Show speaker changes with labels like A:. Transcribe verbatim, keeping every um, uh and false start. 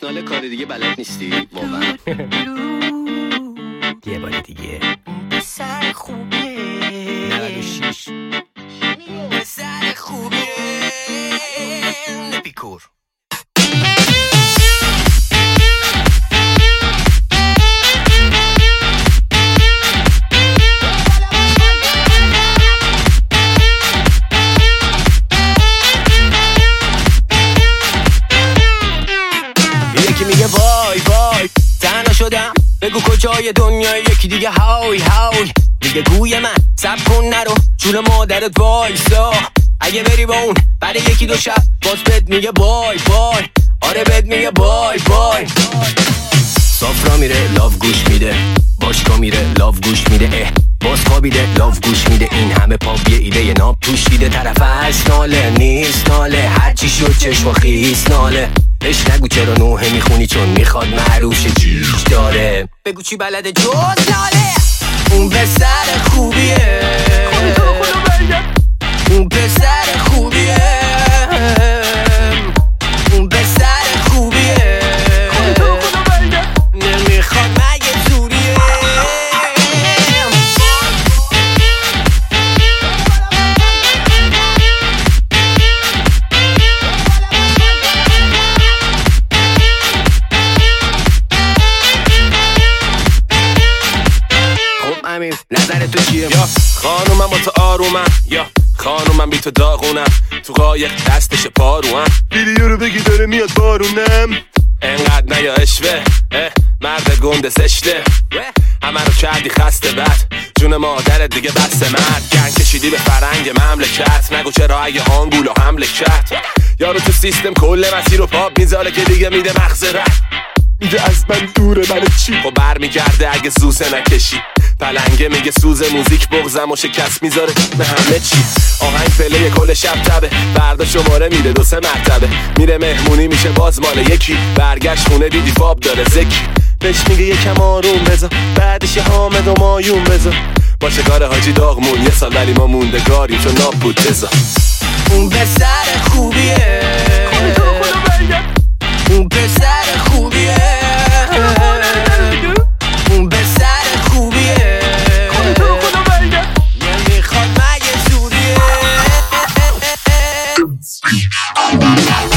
A: ناله کار دیگه بلد نیستی واقعا.
B: یه بار دیگه
C: پسر خوبه
B: نود و شش
C: پسر خوبه نپیکور.
B: یکی میگه وای وای تنها شدم، بگو کجای دنیا، یکی دیگه های های میگه گوی من سب کن نرو جون مادرت وایسا، اگه بری با اون بعد یکی دو شب باز بد میگه بای بای، آره بد میگه بای بای. سافرا میره لاف گوش میده، باشگاه میره لاف گوش میده، اه باز خوابیده لاف گوش میده، این همه پاپ یه ایده یه ناب توش دیده، طرف هست ناله نیست ناله، هرچی شد چشم و خیس ناله، بهش نگو چرا نوحه میخونی چون میخواد معروف شه جیش داره، بگو چی بلده جز ناله. اون پسر خوبیه، اون پسر خوبیه، اون پسر خوبیه، نمیخواد مگه زوریه. خب امیر نظر تو چیه؟
D: یا خانومم با تو آرومم، یا خانومم بی تو داغونم، تو قایق دستش پاروم، ویدیو رو بگی داره میاد بارونم، انقدر نیا اشوه مرد گنده زشته، همه رو کردی خسته بد، جون مادرت دیگه بسته مرد، گن کشیدی به فرنگ مملکت، نگو چرا اگه آنگول و حمله کرد، یارو تو سیستم کل مسیر رو پاپ میذاره که دیگه میده مغز رد، میگه از من دوره من چی؟ خب بر میگرده اگه زوزه نکشی، پلنگه میگه سوز موزیک بغزم و شکست میذاره به همه چی، آهنگ پله کل شب تبه، فردا شماره میده دو سه مرتبه، میره مهمونی میشه باز مال یکی، برگشت خونه دیدی فاب داره زکی، بهش میگه یکم آروم بذار، بعدش یه حامد و مایون بذار، با شکار حاجی داغمون یه سال ولی ما موندگاریم چون ناب بود بذار.
B: اون پسر خوبیه، اون پسر خوبیه، اون پسر خوبیه، نمیخواد مگه زوریه.